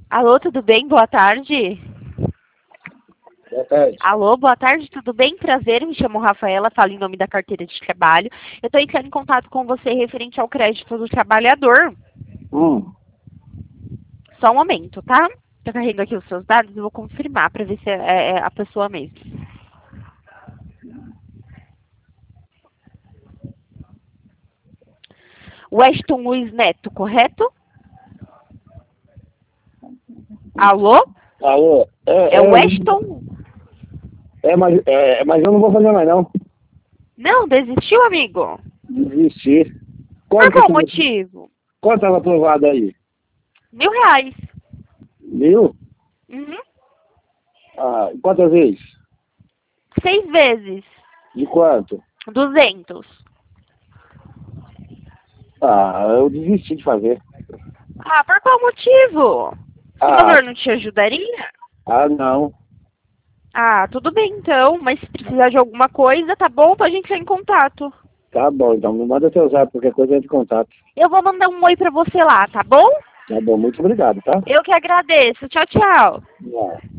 Alô, tudo bem? Boa tarde. Boa tarde. Alô, boa tarde, tudo bem? Prazer, me chamo Rafaela, falo em nome da carteira de trabalho. Eu estou entrando em contato com você referente ao crédito do trabalhador. Só um momento, tá? Estou carregando aqui os seus dados e vou confirmar para ver se é a pessoa mesmo. Weston Luiz Neto, correto? Alô? Alô? É o Weston? Mas eu não vou fazer mais, não. Não, desistiu, amigo? Desisti. Por qual motivo? Quanto estava aprovado aí? R$ 1.000. 1.000? Uhum. Ah, quantas vezes? 6 vezes. De quanto? 200. Ah, eu desisti de fazer. Ah, por qual motivo? Esse Ah, valor não te ajudaria? não. Ah, tudo bem então, mas se precisar de alguma coisa, tá bom? Pra gente entrar em contato. Tá bom, então me manda teu zap, qualquer coisa é de contato. Eu vou mandar um oi pra você lá, tá bom? Tá bom, muito obrigado, tá? Eu que agradeço. Tchau, tchau. Tchau.